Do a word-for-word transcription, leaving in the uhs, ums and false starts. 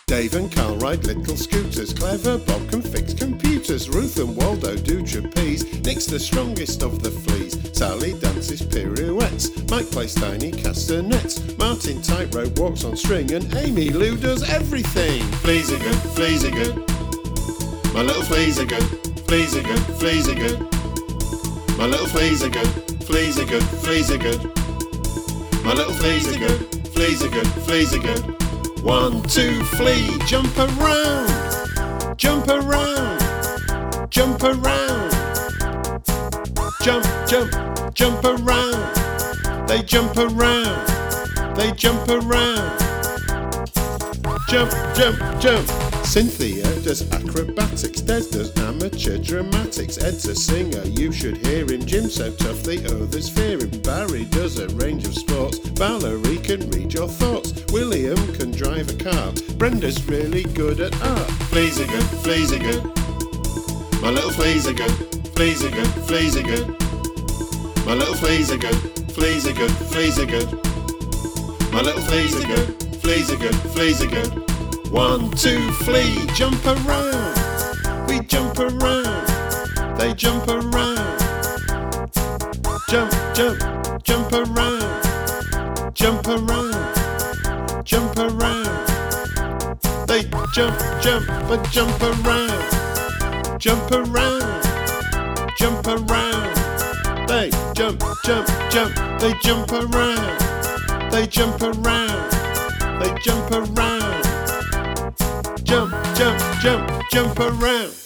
Dave and Carl ride little scooters. Clever Bob can fix computers. Ruth and Waldo do trapeze. Nick's the strongest of the fleas. Sally dances pirouettes. Mike plays tiny castanets. Martin tightrope walks on string. And Amy Lou does everything. Fleas are good, fleas are good. My little fleas are good, fleas are good, fleas are good. My little fleas are good, fleas are good, fleas are good. My little fleas are good, fleas are good, fleas are good. One, two, flea, jump around, jump around, jump around, jump, jump, jump around. They jump around, they jump around, jump, jump, jump. Cynthia does acrobatics, Des does amateur dramatics. Ed's a singer, you should hear him. Jim's so tough the others fear him. Barry does a range of sports. Valerie can read your thoughts. William can drive a car. Brenda's really good at art. Fleas are good, fleas are good. My little fleas are good, fleas are good, fleas are good. My little fleas are good, fleas are good, fleas are good. My little fleas are good, fleas are good, fleas are good. One, two, flea, jump around. We jump around. They jump around. Jump, jump, jump around. Jump around. Jump around. They jump, jump, but jump around. Jump around. Jump around. They jump, jump, jump. They jump around. They jump around. They jump around. Jump, jump, jump, jump around.